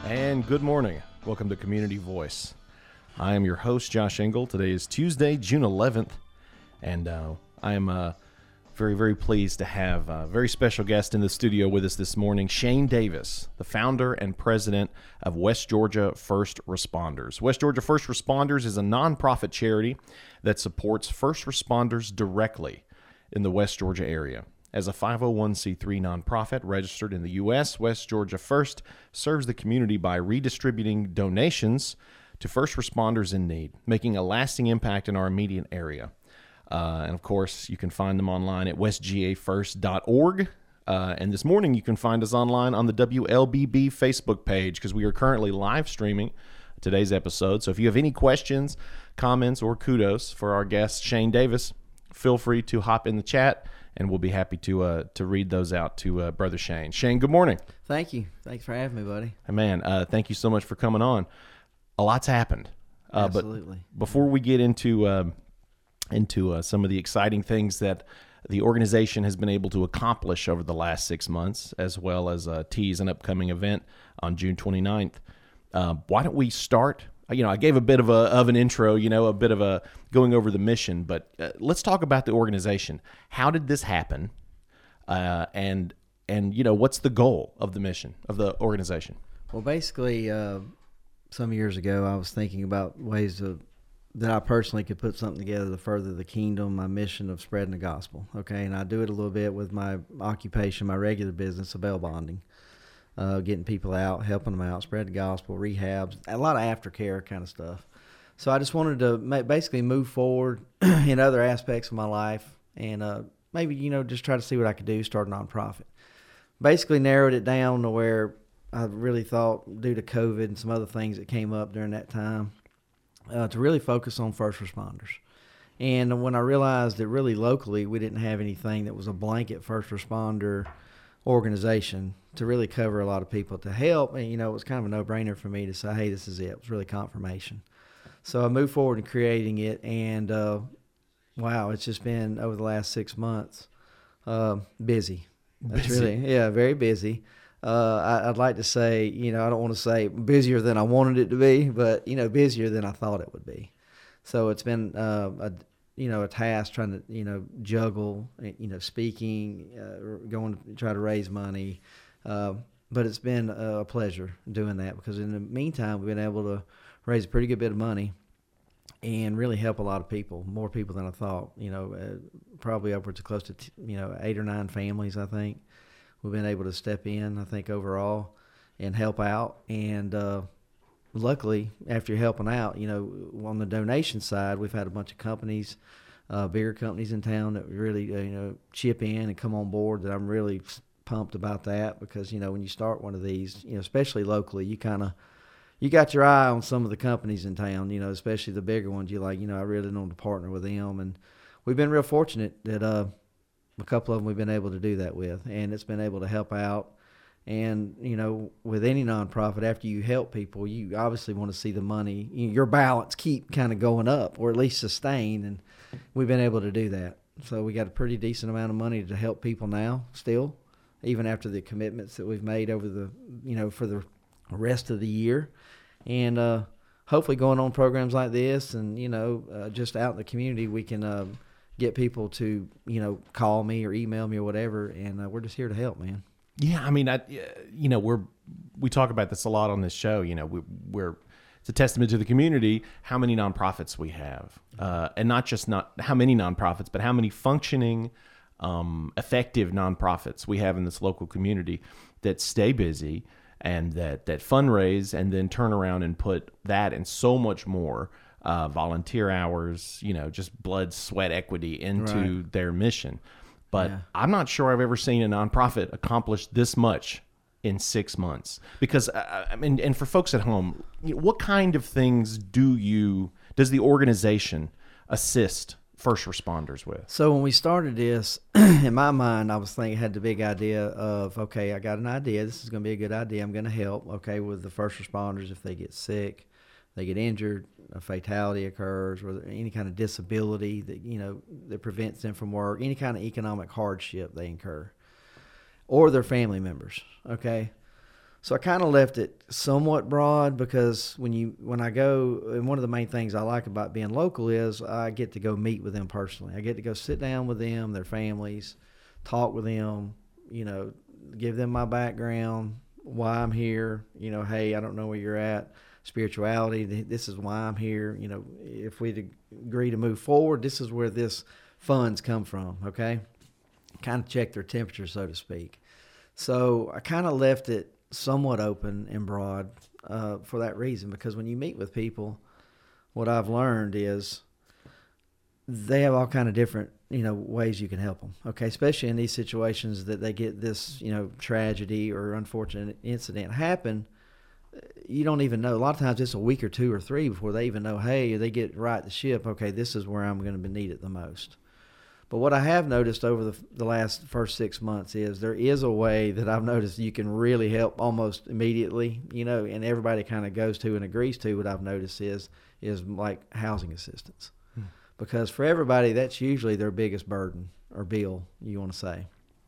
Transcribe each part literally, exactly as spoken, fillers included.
And good morning. Welcome to Community Voice. I am your host, Josh Engel. Today is Tuesday, June eleventh, and uh, I am uh, very, very pleased to have a very special guest in the studio with us this morning, Shane Davis, the founder and president of West Georgia First Responders. West Georgia First Responders is a nonprofit charity that supports first responders directly in the West Georgia area. As a five oh one c three nonprofit registered in the U S, West Georgia First serves the community by redistributing donations to first responders in need, making a lasting impact in our immediate area. Uh, and of course, you can find them online at west g a first dot org. Uh, and this morning, you can find us online on the W L B B Facebook page because we are currently live streaming today's episode. So if you have any questions, comments, or kudos for our guest, Shane Davis, feel free to hop in the chat, and we'll be happy to uh, to read those out to uh, Brother Shane. Shane, good morning. Thank you. Thanks for having me, buddy. Hey, man, uh, thank you so much for coming on. A lot's happened. Uh, Absolutely. But before we get into uh, into uh, some of the exciting things that the organization has been able to accomplish over the last six months, as well as uh, tease an upcoming event on June twenty-ninth, uh, why don't we start? You know, I gave a bit of a of an intro, you know, a bit of a going over the mission, but uh, let's talk about the organization. How did this happen? Uh, and and you know, what's the goal of the mission of the organization? Well, basically, uh, some years ago, I was thinking about ways to, that I personally could put something together to further the kingdom, my mission of spreading the gospel. Okay, and I do it a little bit with my occupation, my regular business of bail bonding. Uh, getting people out, helping them out, spread the gospel, rehabs, a lot of aftercare kind of stuff. So I just wanted to ma- basically move forward in other aspects of my life and uh, maybe, you know, just try to see what I could do, start a nonprofit. Basically narrowed it down to where I really thought, due to COVID and some other things that came up during that time, uh, to really focus on first responders. And when I realized that really locally we didn't have anything that was a blanket first responder organization to really cover a lot of people to help, and you know, it was kind of a no-brainer for me to say, hey, this is it. It was really confirmation. So I moved forward in creating it, and uh, wow, it's just been over the last six months uh, busy. That's Busy. really, yeah, very busy. Uh, I, I'd like to say, you know, I don't want to say busier than I wanted it to be, but you know, busier than I thought it would be. So it's been uh, a you know, a task trying to, you know, juggle, you know, speaking, uh, going to try to raise money. Uh, but it's been a pleasure doing that because in the meantime, we've been able to raise a pretty good bit of money and really help a lot of people, more people than I thought, you know, uh, probably upwards of close to, t- you know, eight or nine families, I think. We've been able to step in, I think, overall and help out. And, uh, luckily, after you're helping out, you know, on the donation side, we've had a bunch of companies, uh, bigger companies in town that really, uh, you know, chip in and come on board. That I'm really pumped about that because, you know, when you start one of these, you know, especially locally, you kind of, you got your eye on some of the companies in town, you know, especially the bigger ones. You like, you know, I really want to partner with them. And we've been real fortunate that uh, a couple of them we've been able to do that with. And it's been able to help out. And, you know, with any nonprofit, after you help people, you obviously want to see the money, your balance keep kind of going up or at least sustain. And we've been able to do that. So we got a pretty decent amount of money to help people now still, even after the commitments that we've made over the, you know, for the rest of the year. And uh, hopefully going on programs like this and, you know, uh, just out in the community, we can uh, get people to, you know, call me or email me or whatever. And uh, we're just here to help, man. Yeah, I mean, I, you know, we're we talk about this a lot on this show. You know, we, we're it's a testament to the community how many nonprofits we have, uh, and not just not how many nonprofits, but how many functioning, um, effective nonprofits we have in this local community that stay busy and that that fundraise and then turn around and put that and so much more uh, volunteer hours, you know, just blood, sweat, equity into Right. their mission. But Yeah. I'm not sure I've ever seen a nonprofit accomplish this much in six months. Because, uh, I mean, and for folks at home, you know, what kind of things do you, does the organization assist first responders with? So when we started this, in my mind, I was thinking, had the big idea of, okay, I got an idea. This is going to be a good idea. I'm going to help, okay, with the first responders if they get sick, they get injured, a fatality occurs, or any kind of disability that, you know, that prevents them from work, any kind of economic hardship they incur, or their family members, okay? So I kind of left it somewhat broad because when you when I go, and one of the main things I like about being local is I get to go meet with them personally. I get to go sit down with them, their families, talk with them, you know, give them my background, why I'm here, you know, hey, I don't know where you're at, spirituality, this is why I'm here, you know, if we agree to move forward, this is where this funds come from, okay? Kind of check their temperature, so to speak. So I kind of left it somewhat open and broad uh, for that reason, because when you meet with people, what I've learned is they have all kind of different, you know, ways you can help them. Okay, especially in these situations that they get this, you know, tragedy or unfortunate incident happen. You don't even know. A lot of times it's a week or two or three before they even know, hey, they get right the ship. Okay, this is where I'm going to be needed the most. But what I have noticed over the, the last first six months is there is a way that I've noticed you can really help almost immediately, you know, and everybody kind of goes to and agrees to. What I've noticed is is like housing assistance. Hmm. Because for everybody, that's usually their biggest burden or bill, you want to say.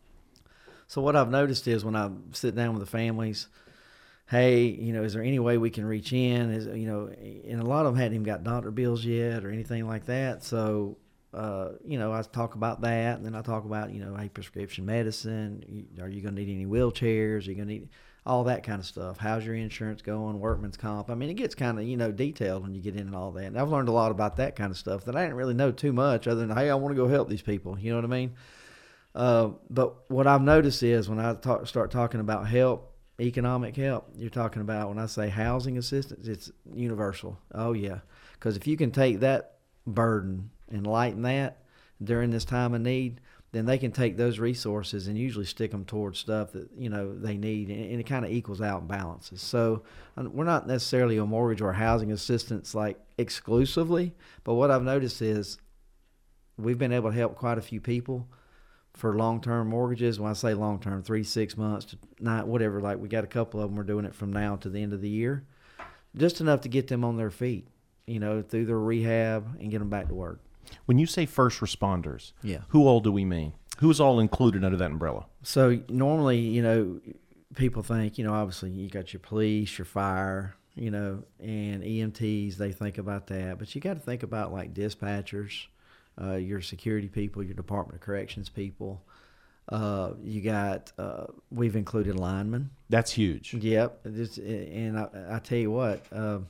So what I've noticed is when I sit down with the families, hey, you know, is there any way we can reach in? Is, you know, and a lot of them hadn't even got doctor bills yet or anything like that. So, uh, you know, I talk about that, and then I talk about, you know, hey, prescription medicine. Are you going to need any wheelchairs? Are you going to need all that kind of stuff? How's your insurance going? Workman's comp? I mean, it gets kind of, you know, detailed when you get into all that. And I've learned a lot about that kind of stuff that I didn't really know too much other than, hey, I want to go help these people. You know what I mean? Uh, but what I've noticed is when I talk, start talking about help, economic help, you're talking about, when I say housing assistance, it's universal. Oh, yeah. Because if you can take that burden and lighten that during this time of need, then they can take those resources and usually stick them towards stuff that, you know, they need, and it kind of equals out and balances. So we're not necessarily a mortgage or housing assistance like exclusively, but what I've noticed is we've been able to help quite a few people for long-term mortgages. When I say long-term, three, six months to nine, whatever, like we got a couple of them, we're doing it from now to the end of the year, just enough to get them on their feet, you know, through their rehab and get them back to work. When you say first responders, yeah, who all do we mean? Who's all included under that umbrella? So normally, you know, people think, you know, obviously you got your police, your fire, you know, and E M Ts, they think about that. But you got to think about like dispatchers, uh, your security people, your Department of Corrections people. Uh, you got, uh, we've included linemen. That's huge. Yep. It's, and I, I tell you what, uh,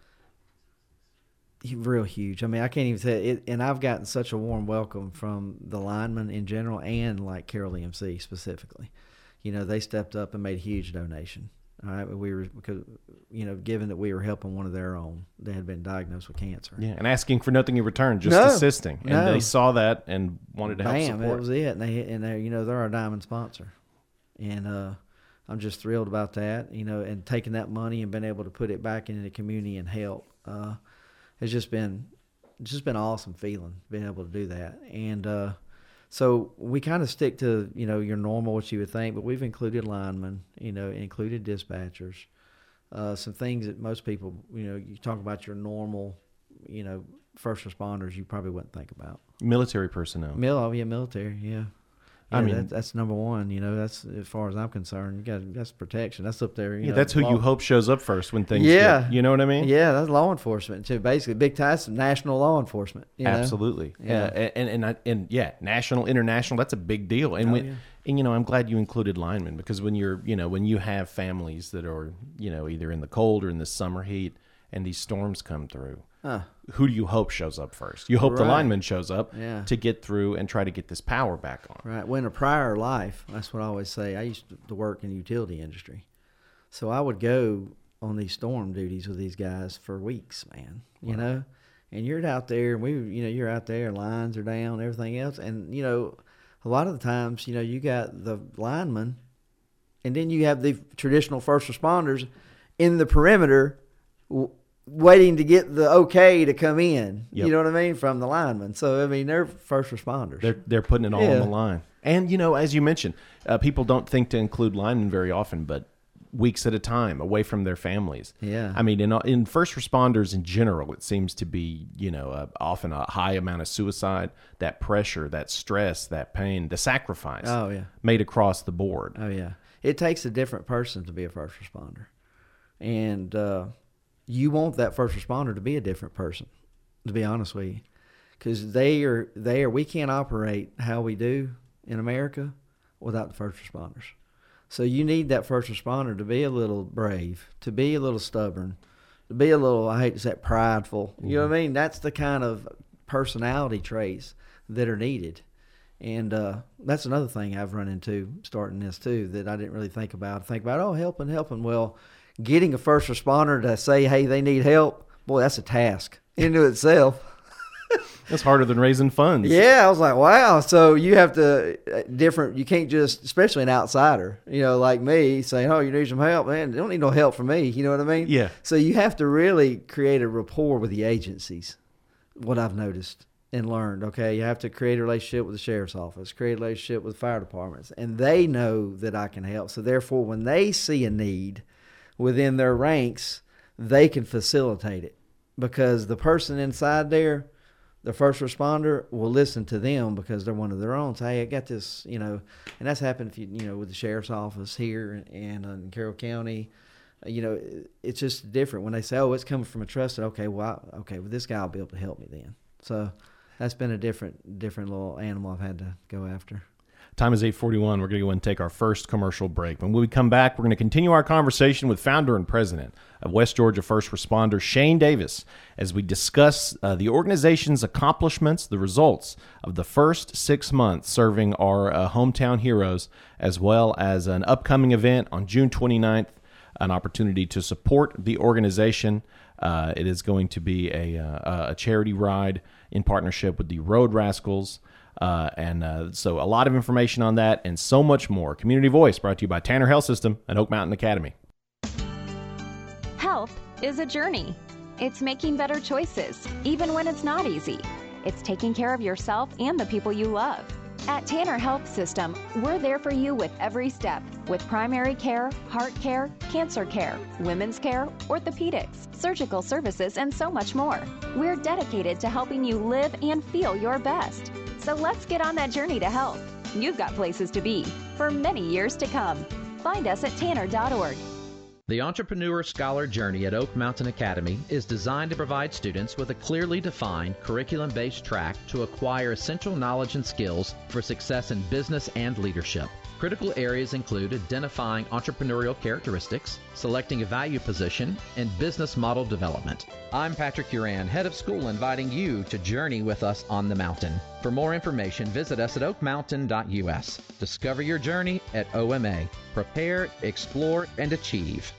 real huge. I mean, I can't even say it. And I've gotten such a warm welcome from the linemen in general and like Carroll E M C specifically. You know, they stepped up and made a huge donation. All right, we were because you know, given that we were helping one of their own that had been diagnosed with cancer. Yeah, and asking for nothing in return, just no, assisting. And no. they saw that and wanted to help Bam, support. That was it. And they and they, you know, they're our diamond sponsor, and uh, I'm just thrilled about that. You know, and taking that money and being able to put it back into the community and help. Uh, It's just been, it's just been an awesome feeling being able to do that, and uh, so we kind of stick to, you know, your normal what you would think, but we've included linemen, you know, included dispatchers, uh, some things that most people, you know, you talk about your normal, you know, first responders, you probably wouldn't think about. Military personnel. Mil, oh yeah, military, yeah. Yeah, I mean, that, that's number one. You know, that's as far as I'm concerned. You got that's protection. That's up there. You yeah, know, that's who law, you hope shows up first when things. Yeah, get, you know what I mean. Yeah, that's law enforcement too. Basically, big ties to national law enforcement. You know? Absolutely. Yeah, uh, and and and, and yeah, national, international. That's a big deal. And oh, when, yeah. and you know, I'm glad you included linemen, because when you're, you know, when you have families that are, you know, either in the cold or in the summer heat, and these storms come through. Huh. Who do you hope shows up first? You hope right. the lineman shows up yeah. to get through and try to get this power back on. Right. Well, in a prior life, that's what I always say. I used to work in the utility industry. So I would go on these storm duties with these guys for weeks, man, you wow. know, and you're out there and we, you know, you're out there, lines are down, everything else. And, you know, a lot of the times, you know, you got the linemen and then you have the traditional first responders in the perimeter w- waiting to get the okay to come in, yep. you know what I mean, from the linemen. So, I mean, they're first responders. They're they're putting it all yeah. on the line. And, you know, as you mentioned, uh, people don't think to include linemen very often, but weeks at a time away from their families. Yeah. I mean, in in first responders in general, it seems to be, you know, uh, often a high amount of suicide, that pressure, that stress, that pain, the sacrifice Oh, yeah. made across the board. Oh, yeah. It takes a different person to be a first responder. And uh, you want that first responder to be a different person, to be honest with you. Because they are, they are, we can't operate how we do in America without the first responders. So you need that first responder to be a little brave, to be a little stubborn, to be a little, I hate to say it, prideful. You know what I mean? That's the kind of personality traits that are needed. And uh, that's another thing I've run into starting this too that I didn't really think about. I think about, oh, helping, helping. Well, getting a first responder to say, hey, they need help, boy, that's a task into itself. It's harder than raising funds. Yeah, I was like, wow. So you have to uh, different. You can't just, especially an outsider, you know, like me, saying, "Oh, you need some help, man. They don't need no help from me." You know what I mean? Yeah. So you have to really create a rapport with the agencies. What I've noticed and learned, okay, you have to create a relationship with the sheriff's office, create a relationship with fire departments, and they know that I can help. So therefore, when they see a need within their ranks, they can facilitate it because the person inside there, the first responder, will listen to them because they're one of their own. Say, hey, I got this, you know, and that's happened if you, you know, with the sheriff's office here and in Carroll County. You know, it's just different when they say, oh, it's coming from a trusted. Okay, well, I, okay, well, this guy will be able to help me then. So that's been a different, different little animal I've had to go after. Time is eight forty-one. We're going to go and take our first commercial break. When we come back, we're going to continue our conversation with founder and president of West Georgia First Responder, Shane Davis, as we discuss uh, the organization's accomplishments, the results of the first six months serving our uh, hometown heroes, as well as an upcoming event on June twenty-ninth, an opportunity to support the organization. Uh, it is going to be a, uh, a charity ride in partnership with the Road Rascals. Uh, and uh, so a lot of information on that and so much more. Community Voice brought to you by Tanner Health System and Oak Mountain Academy. Health is a journey. It's making better choices, even when it's not easy. It's taking care of yourself and the people you love. At Tanner Health System, we're there for you with every step, with primary care, heart care, cancer care, women's care, orthopedics, surgical services, and so much more. We're dedicated to helping you live and feel your best. So let's get on that journey to health. You've got places to be for many years to come. Find us at tanner dot org. The Entrepreneur Scholar Journey at Oak Mountain Academy is designed to provide students with a clearly defined curriculum-based track to acquire essential knowledge and skills for success in business and leadership. Critical areas include identifying entrepreneurial characteristics, selecting a value position, and business model development. I'm Patrick Uran, head of school, inviting you to journey with us on the mountain. For more information, visit us at oak mountain dot u s. Discover your journey at O M A. Prepare, explore, and achieve.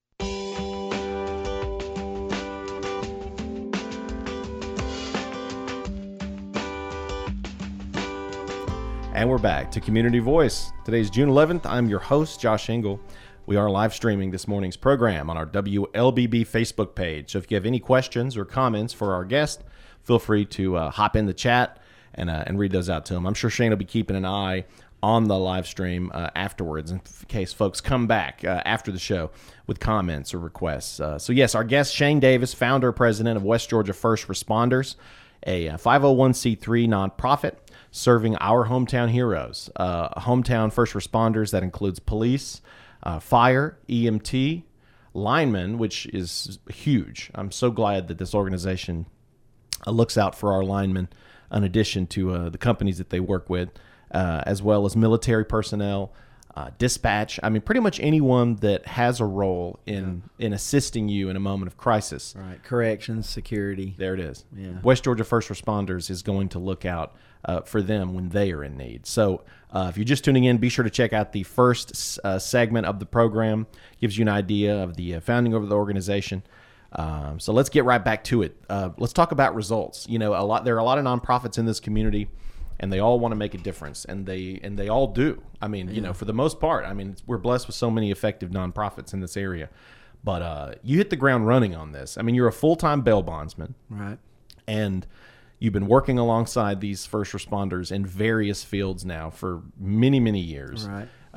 And we're back to Community Voice. Today's June eleventh. I'm your host, Josh Engel. We are live streaming this morning's program on our W L B B Facebook page. So if you have any questions or comments for our guest, feel free to uh, hop in the chat and uh, and read those out to him. I'm sure Shane will be keeping an eye on the live stream uh, afterwards in case folks come back uh, after the show with comments or requests. Uh, so yes, our guest, Shane Davis, founder, president of West Georgia First Responders, a five oh one c three nonprofit serving our hometown heroes, uh, hometown first responders. That includes police, uh, fire, E M T, linemen, which is huge. I'm so glad that this organization uh, looks out for our linemen in addition to uh, the companies that they work with, uh, as well as military personnel, uh, dispatch. I mean, pretty much anyone that has a role in, yeah. in assisting you in a moment of crisis. Right. Corrections, security. There it is. Yeah. West Georgia First Responders is going to look out uh, for them when they are in need. So uh, if you're just tuning in, be sure to check out the first uh, segment of the program. Gives you an idea of the uh, founding of the organization. Um, so let's get right back to it. Uh, let's talk about results. You know, a lot there are a lot of nonprofits in this community, and they all want to make a difference, and they and they all do. I mean, yeah. you know, for the most part, I mean, we're blessed with so many effective nonprofits in this area. But uh, you hit the ground running on this. I mean, you're a full-time bail bondsman, right? And you've been working alongside these first responders in various fields now for many, many years. Right.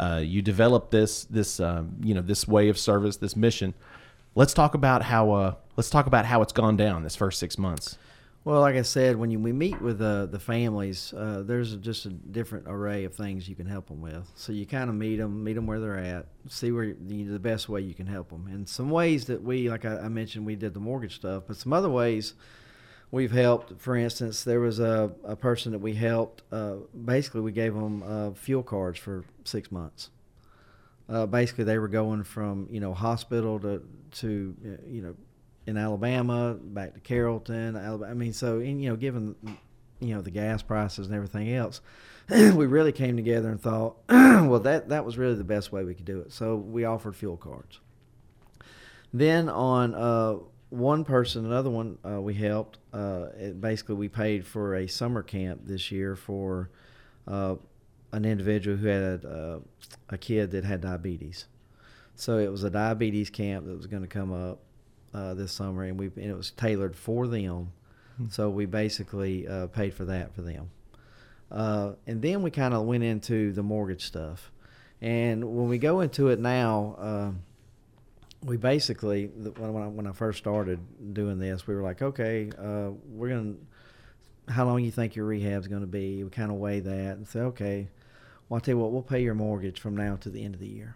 Uh, you developed this this um, you know this way of service, this mission. Let's talk about how uh, let's talk about how it's gone down this first six months. Well, like I said, when you, we meet with uh, the families, uh, there's just a different array of things you can help them with. So you kind of meet them, meet them where they're at, see where you, the best way you can help them. And some ways that we, like I, I mentioned, we did the mortgage stuff, but some other ways we've helped. For instance, there was a, a person that we helped. Uh, basically, we gave them uh, fuel cards for six months. Uh, basically, they were going from you know hospital to to you know. in Alabama, back to Carrollton, Alabama. I mean, so, and, you know, given, you know, the gas prices and everything else, we really came together and thought, well, that, that was really the best way we could do it. So we offered fuel cards. Then on uh, one person, another one uh, we helped, uh, it, basically we paid for a summer camp this year for uh, an individual who had uh, a kid that had diabetes. So it was a diabetes camp that was going to come up Uh, this summer, and we and it was tailored for them, mm-hmm. so we basically uh, paid for that for them. Uh, and then we kind of went into the mortgage stuff, and when we go into it now, uh, we basically when I, when I first started doing this, we were like, okay, uh, we're gonna, how long you think your rehab's going to be? We kind of weigh that and say, okay, well, I'll tell you what, we'll pay your mortgage from now to the end of the year.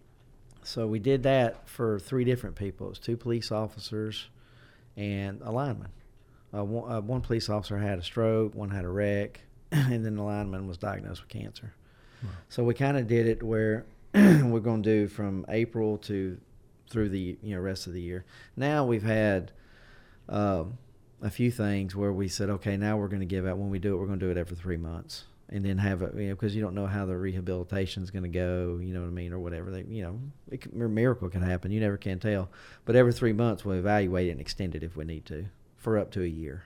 So we did that for three different people. It was two police officers and a lineman. Uh, one, uh, one police officer had a stroke, one had a wreck, and then the lineman was diagnosed with cancer. Wow. So we kind of did it where we're going to do from April to through the you know rest of the year. Now we've had uh, a few things where we said, okay, now we're going to give out, when we do it, we're going to do it every three months. And then have it, you know, because you don't know how the rehabilitation is going to go, you know what I mean, or whatever. They, you know, it can, a miracle can happen. You never can tell. But every three months we'll evaluate it and extend it if we need to for up to a year.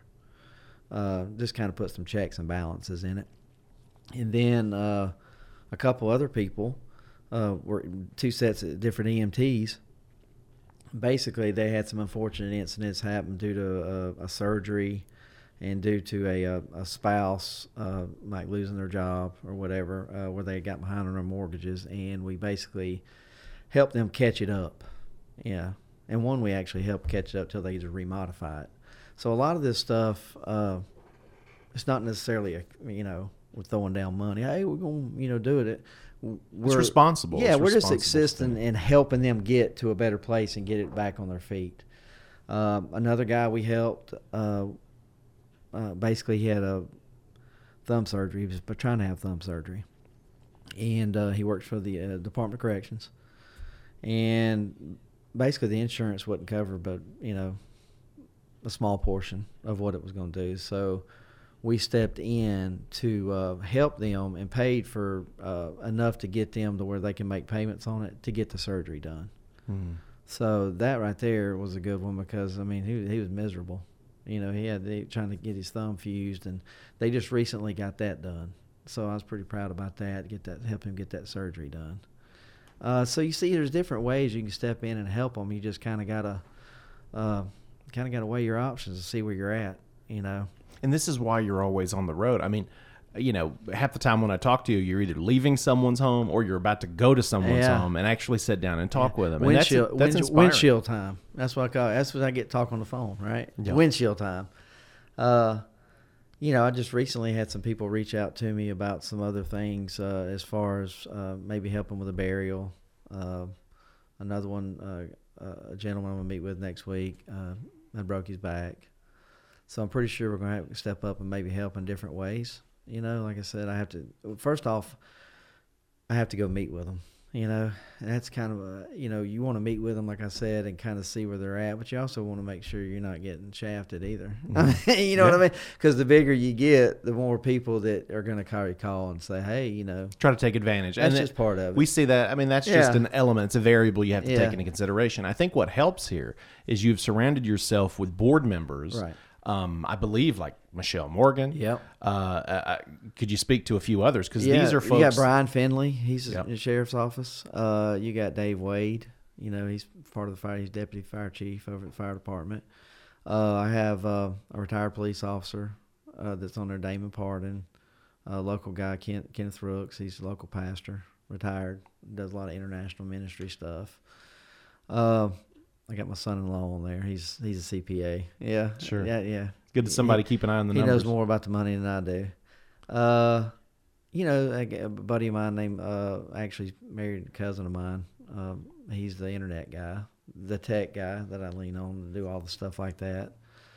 Uh, just kind of put some checks and balances in it. And then uh, a couple other people uh, were two sets of different E M Ts. Basically, they had some unfortunate incidents happen due to a, a surgery. And due to a, a, a spouse uh, like losing their job or whatever, uh, where they got behind on their mortgages, and we basically helped them catch it up. Yeah, and one we actually helped catch it up till they just remodify it. So a lot of this stuff, uh, it's not necessarily a you know we're throwing down money. Hey, we're gonna you know do it. We're, it's responsible. Yeah, it's we're responsible just assisting and helping them get to a better place and get it back on their feet. Uh, another guy we helped. Uh, Uh, basically, he had a thumb surgery. He was trying to have thumb surgery. And uh, he worked for the uh, Department of Corrections. And basically, the insurance wouldn't cover but, you know, a small portion of what it was going to do. So we stepped in to uh, help them and paid for uh, enough to get them to where they can make payments on it to get the surgery done. Mm. So that right there was a good one because, I mean, he, he was miserable. You know, he had they, trying to get his thumb fused, and they just recently got that done. So I was pretty proud about that, get that, help him get that surgery done. Uh, so you see, there's different ways you can step in and help them. You just kind of gotta, uh, kind of gotta weigh your options to see where you're at. You know. And this is why you're always on the road. I mean, you know, half the time when I talk to you, you're either leaving someone's home or you're about to go to someone's yeah. home and actually sit down and talk yeah. with them. And windshield, that's, that's wind, inspiring. windshield time. That's what I call it. That's what I get talk on the phone, right? Yeah. Windshield time. Uh, you know, I just recently had some people reach out to me about some other things uh, as far as uh, maybe helping with a burial. Uh, another one, uh, uh, a gentleman I'm going to meet with next week, uh, that broke his back. So I'm pretty sure we're going to have to step up and maybe help in different ways. You know, like I said, I have to, first off, I have to go meet with them, you know, and that's kind of a, you know, you want to meet with them, like I said, and kind of see where they're at, but you also want to make sure you're not getting shafted either. Mm-hmm. You know yeah. what I mean? Because the bigger you get, the more people that are going to call you call and say, hey, you know. Try to take advantage. That's and just it, part of it. We see that. I mean, that's yeah. just an element. It's a variable you have to yeah. take into consideration. I think what helps here is you've surrounded yourself with board members. Right. Um, I believe like Michelle Morgan. Yep. Uh, uh, could you speak to a few others? Because yeah, these are folks. You got Brian Finley. He's yep. in the sheriff's office. Uh, you got Dave Wade. You know, he's part of the fire. He's deputy fire chief over at the fire department. Uh, I have uh, a retired police officer uh, that's on there, Damon Pardon. A local guy, Kent, Kenneth Rooks. He's a local pastor retired, does a lot of international ministry stuff. Uh, I got my son-in-law on there. He's he's a C P A. Yeah, Sure. Yeah, yeah. Good to somebody he, keep an eye on the he numbers. He knows more about the money than I do. Uh, you know, a, a buddy of mine named uh, actually married a cousin of mine. Um, he's the internet guy, the tech guy that I lean on to do all the stuff like that.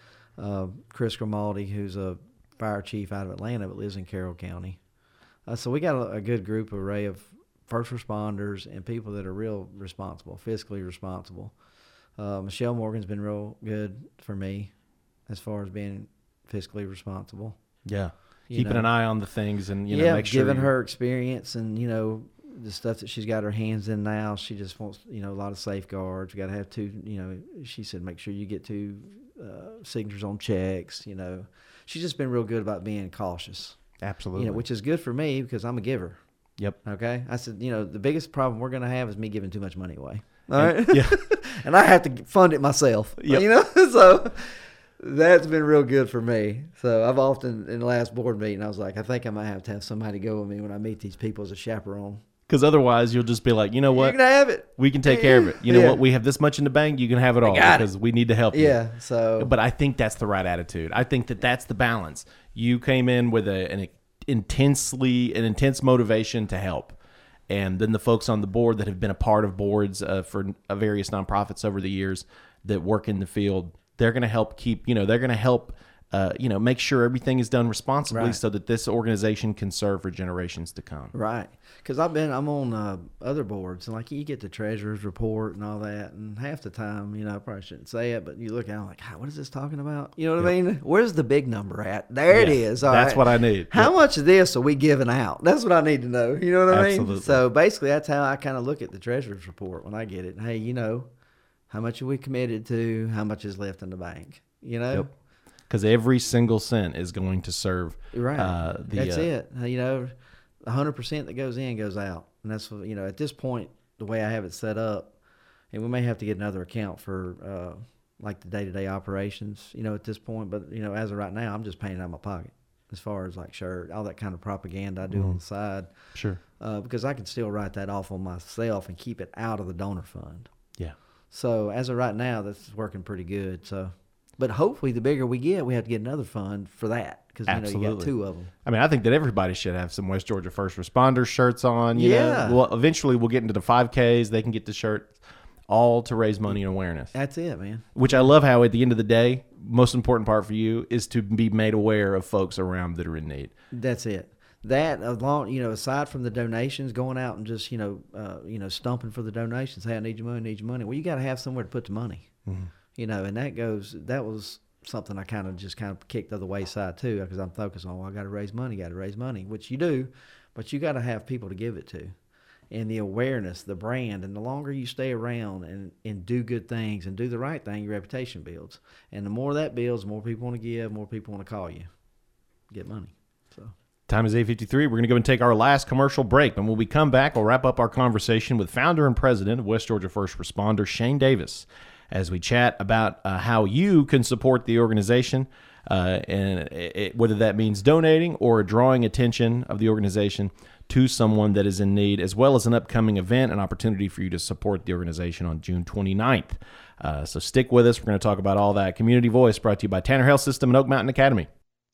Uh, Chris Grimaldi, who's a fire chief out of Atlanta but lives in Carroll County. Uh, so we got a, a good group array of first responders and people that are real responsible, fiscally responsible. Uh, Michelle Morgan's been real good for me as far as being fiscally responsible. Yeah. You Keeping know, an eye on the things and, you know, yeah, make sure. giving you- her experience and, you know, the stuff that she's got her hands in now. She just wants, you know, a lot of safeguards. We got to have two, you know, she said, make sure you get two uh, signatures on checks, you know. She's just been real good about being cautious. Absolutely. You know, which is good for me because I'm a giver. Yep. Okay. I said, you know, the biggest problem we're going to have is me giving too much money away. All And- right. yeah. And I have to fund it myself. Yep. You know, so that's been real good for me. So I've often in the last board meeting, I was like, I think I might have to have somebody go with me when I meet these people as a chaperone. Because otherwise you'll just be like, you know what? You can have it. We can take care of it. You know Yeah. what? We have this much in the bank. You can have it all got it. because we need to help you. Yeah. So, But I think that's the right attitude. I think that that's the balance. You came in with a, an intensely, an intense motivation to help. And then the folks on the board that have been a part of boards uh, for uh, various nonprofits over the years that work in the field, they're going to help keep, you know, they're going to help, uh, you know, make sure everything is done responsibly Right. so that this organization can serve for generations to come. right. Because I've been, I'm on uh, other boards, and like you get the treasurer's report and all that, and half the time, you know, I probably shouldn't say it, but you look at it, I'm like, what is this talking about? You know what I mean? Where's the big number at? There it Yeah, is. All that's right. what I need. How Yep. much of this are we giving out? That's what I need to know. You know what I Absolutely. mean? So basically, that's how I kind of look at the treasurer's report when I get it. Hey, you know, how much are we committed to? How much is left in the bank? You know? Yep. Because every single cent is going to serve. Right. Uh, the, that's uh, it. You know, one hundred percent that goes in goes out. And that's, what- you know, at this point, the way I have it set up, and we may have to get another account for uh, like the day-to-day operations, you know, at this point. But, you know, as of right now, I'm just paying it out of my pocket as far as like shirt, all that kind of propaganda I do Mm-hmm. on the side. Sure. Uh, because I can still write that off on myself and keep it out of the donor fund. Yeah. So as of right now, that's working pretty good. So, but hopefully, the bigger we get, we have to get another fund for that because you know you got Absolutely. two of them. I mean, I think that everybody should have some West Georgia First Responders shirts on. You Yeah. know? Well, eventually we'll get into the five Ks. They can get the shirts, all to raise money and awareness. That's it, man. Which I love how at the end of the day, most important part for you is to be made aware of folks around that are in need. That's it. That along, you know, aside from the donations, going out and just you know, uh, you know, stumping for the donations. Hey, I need your money, need your money. Well, you got to have somewhere to put the money. Mm-hmm. You know, and that goes. That was something I kind of just kind of kicked to the wayside too, because I'm focused on. Well, I got to raise money, got to raise money, which you do, but you got to have people to give it to, and the awareness, the brand, and the longer you stay around and and do good things and do the right thing, your reputation builds, and the more that builds, the more people want to give, more people want to call you, get money. So. Time is eight fifty-three. We're going to go and take our last commercial break. And when we come back, we'll wrap up our conversation with founder and president of West Georgia First Responder, Shane Davis, as we chat about uh, how you can support the organization, uh, and it, it, whether that means donating or drawing attention of the organization to someone that is in need, as well as an upcoming event, an opportunity for you to support the organization on June twenty-ninth. Uh, so stick with us. We're going to talk about all that. Community Voice brought to you by Tanner Health System and Oak Mountain Academy.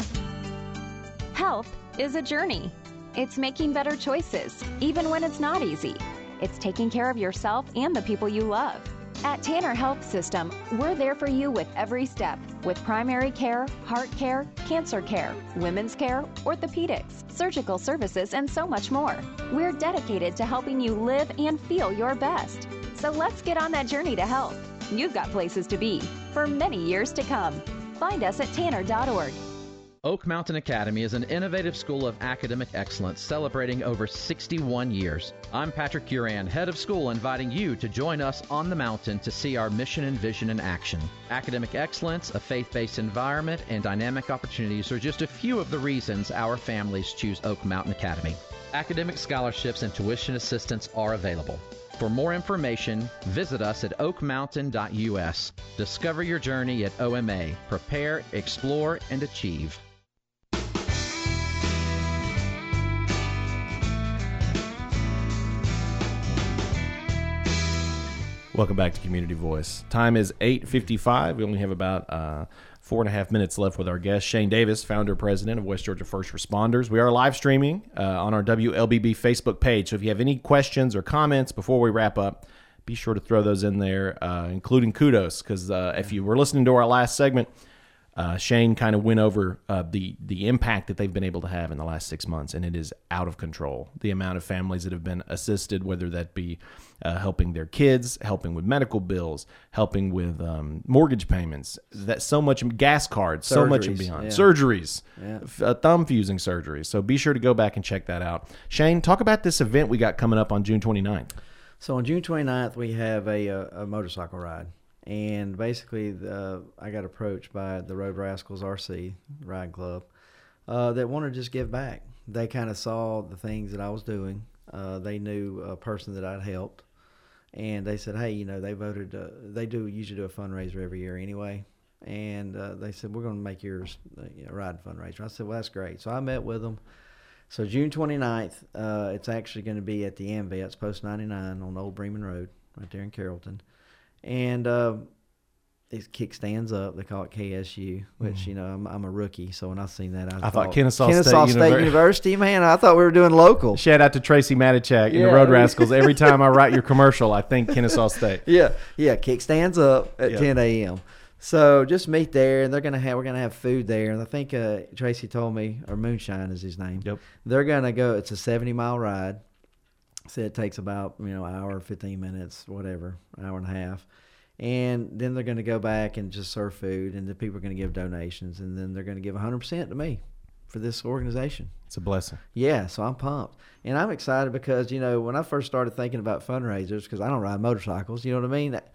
Health is a journey. It's making better choices, even when it's not easy. It's taking care of yourself and the people you love. At Tanner Health System, we're there for you with every step, with primary care, heart care, cancer care, women's care, orthopedics, surgical services, and so much more. We're dedicated to helping you live and feel your best. So let's get on that journey to health. You've got places to be for many years to come. Find us at tanner dot org. Oak Mountain Academy is an innovative school of academic excellence celebrating over sixty-one years. I'm Patrick Uran, head of school, inviting you to join us on the mountain to see our mission and vision in action. Academic excellence, a faith-based environment, and dynamic opportunities are just a few of the reasons our families choose Oak Mountain Academy. Academic scholarships and tuition assistance are available. For more information, visit us at oak mountain dot U S. Discover your journey at O M A. Prepare, explore, and achieve. Welcome back to Community Voice. Time is eight fifty-five. We only have about uh, four and a half minutes left with our guest, Shane Davis, founder, president of West Georgia First Responders. We are live streaming uh, on our W L B B Facebook page. So if you have any questions or comments before we wrap up, be sure to throw those in there, uh, including kudos, because uh, if you were listening to our last segment, Uh, Shane kind of went over uh, the the impact that they've been able to have in the last six months, and it is out of control. The amount of families that have been assisted, whether that be uh, helping their kids, helping with medical bills, helping with um, mortgage payments, that so much gas cards, so much and Surgeries, beyond, yeah. surgeries, Yeah. f- uh, thumb fusing surgeries. So be sure to go back and check that out. Shane, talk about this event we got coming up on June twenty-ninth. So on June twenty-ninth, we have a, a, a motorcycle ride. And basically, the, I got approached by the Road Rascals R C Ride Club uh, that wanted to just give back. They kind of saw the things that I was doing. Uh, they knew a person that I'd helped. And they said, hey, you know, they voted, uh, they do usually do a fundraiser every year anyway. And uh, they said, we're going to make yours uh, you know, ride fundraiser. I said, well, that's great. So I met with them. So June twenty-ninth, uh, it's actually going to be at the AMVETS, Post ninety-nine on Old Bremen Road, right there in Carrollton. And uh, it kickstands up. They call it K S U, which, mm. you know, I'm, I'm a rookie. So when I seen that, I, I thought, thought Kennesaw, Kennesaw State, State Univer- University, man, I thought we were doing local. Shout out to Tracy Matichak and Yeah. the Road Rascals. Every time I write your commercial, I think Kennesaw State. Yeah, yeah, kickstands up at Yep. ten a.m. So just meet there, and they're gonna have we're gonna have food there. And I think uh, Tracy told me, or Moonshine is his name. Yep. They're gonna go. It's a seventy mile ride. Said it takes about you know an hour, fifteen minutes, whatever, an hour and a half. And then they're going to go back and just serve food, and the people are going to give donations, and then they're going to give one hundred percent to me for this organization. It's a blessing. Yeah, so I'm pumped. And I'm excited because, you know, when I first started thinking about fundraisers, because I don't ride motorcycles, you know what I mean?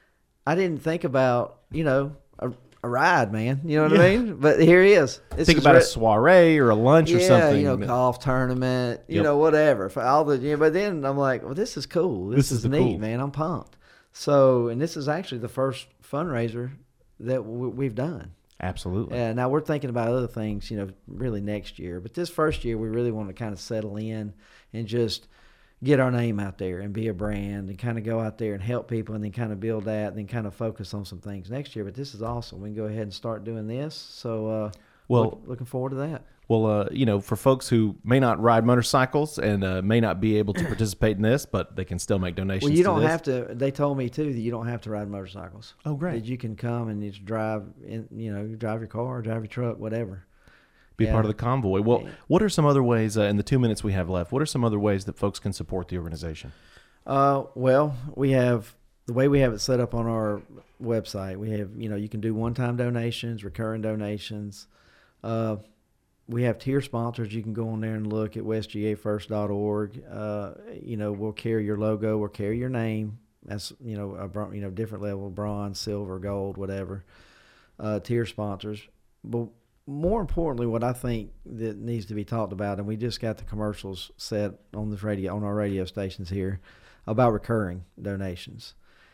I didn't think about, you know, a, a ride, man. You know what I Yeah. mean? But here he is. This Think is about re- a soiree or a lunch yeah, or something. you know, golf tournament, you Yep. know, whatever. For all the, you know, but then I'm like, well, this is cool. This, This is is, the neat, cool. man. I'm pumped. So, and this is actually the first fundraiser that w- we've done. Absolutely. Uh, now we're thinking about other things, you know, really next year. But this first year, we really want to kind of settle in and just get our name out there and be a brand and kind of go out there and help people and then kind of build that and then kind of focus on some things next year. But this is awesome. We can go ahead and start doing this. So, uh, Well- look, looking forward to that. Well, uh, you know, for folks who may not ride motorcycles and uh, may not be able to participate in this, but they can still make donations. Well, you to don't this. have to. They told me too that you don't have to ride motorcycles. Oh, great. That you can come and just drive. In, you know, drive your car, drive your truck, whatever. Be a Yeah. part of the convoy. Well, Yeah. what are some other ways, uh, in the two minutes we have left, what are some other ways that folks can support the organization? Uh, well, we have the way we have it set up on our website. We have, you know, you can do one-time donations, recurring donations. Uh, we have tier sponsors. You can go on there and look at west g a first dot org. Uh, you know, we'll carry your logo, we'll carry your name. That's, you know, a bron- you know, different level, bronze, silver, gold, whatever. Uh, tier sponsors. But more importantly, what I think that needs to be talked about, and we just got the commercials set on this radio, on our radio stations here, about recurring donations.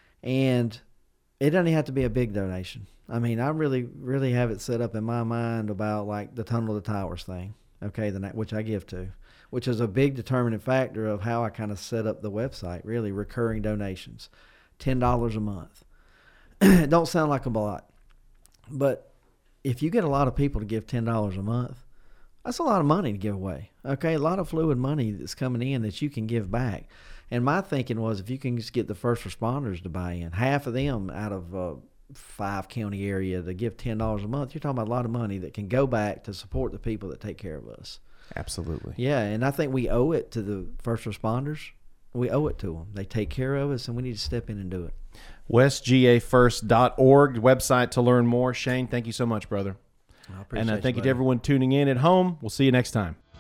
And it doesn't have to be a big donation. I mean, I really, really have it set up in my mind about like the Tunnel to Towers thing, okay, the which I give to, which is a big determining factor of how I kind of set up the website, really, recurring donations, ten dollars a month. It don't sound like a lot, but if you get a lot of people to give ten dollars a month, that's a lot of money to give away, okay, a lot of fluid money that's coming in that you can give back. And my thinking was if you can just get the first responders to buy in, half of them out of uh, five county area to give ten dollars a month, you're talking about a lot of money that can go back to support the people that take care of us. Absolutely. Yeah, and I think we owe it to the first responders. We owe it to them. They take care of us, and we need to step in and do it. west g a first dot org website to learn more. Shane, thank you so much, brother. I appreciate And uh, you, thank you to buddy. everyone tuning in at home. We'll see you next time.